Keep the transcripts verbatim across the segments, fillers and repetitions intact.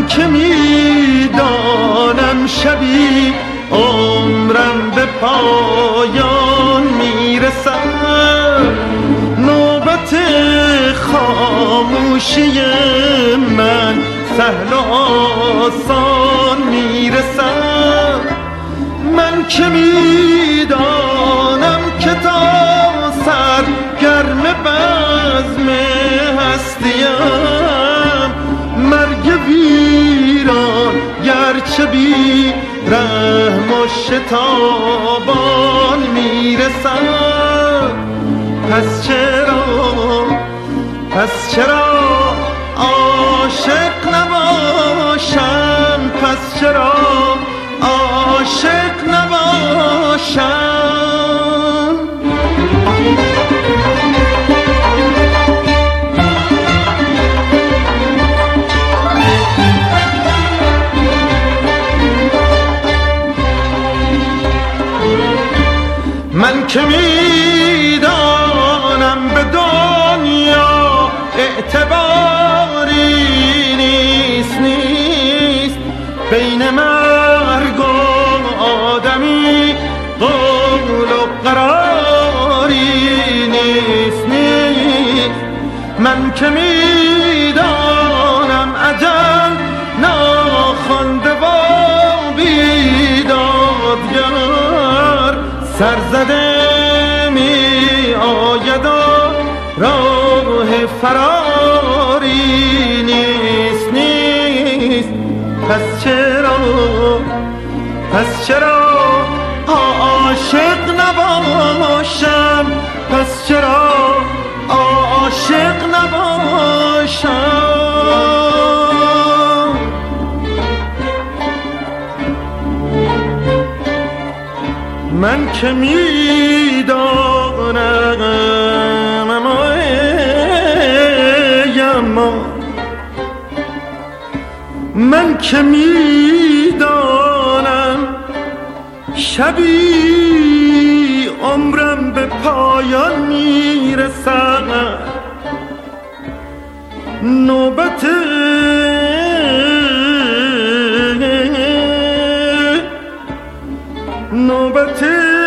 من که میدانم شبی عمرم به پایان میرسد، نوبت خاموشی من سهل و آسان میرسد. من که میدانم که تا سر گرم بزم هستیم، مرگ ویران گرچه بی رحم و شتابان میرسد. پس چرا پس چرا عاشق نباشم، پس چرا عاشق نباشم. من که میدانم به دنیا اعتباری نیست نیست، بین مرگ و آدمی قول و قراری نیست نیست. من که میدانم اجل ناخوانده و بیدادگر سرزده می آید و راه فراری نیست نیست. پس چرا پس چرا عاشق نباشم، پس چرا عاشق نباشم. من که میدانم اما اما من که میدانم شبی عمرم به پایان میرسد، نوبت نوبت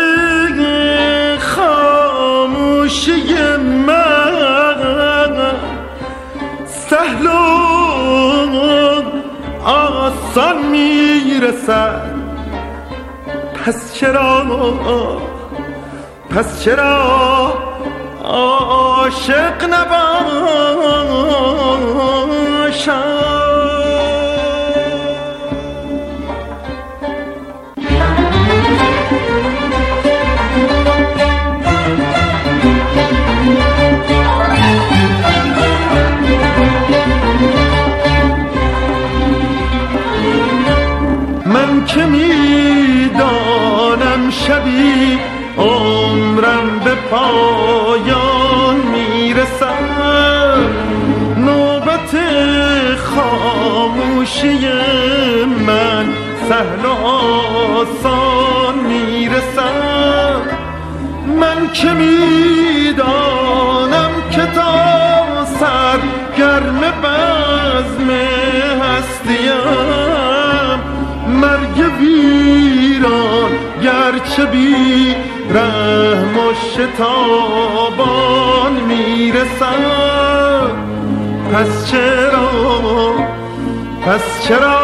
خاموشی من سهل و آسان میرسد. پس چرا پس چرا عاشق نباشم. من که میدانم شبی عمرم به پایان میرسد، نوبت خاموشی من سهل و آسان میرسد. من که میدانم که تا سر گرم بزم هستیم، مرگ ویران گرچه بی رحم و شتابان میرسد. پس چرا پس چرا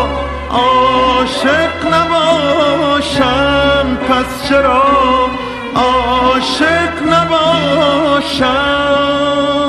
عاشق نباشم، پس چرا عاشق نباشم.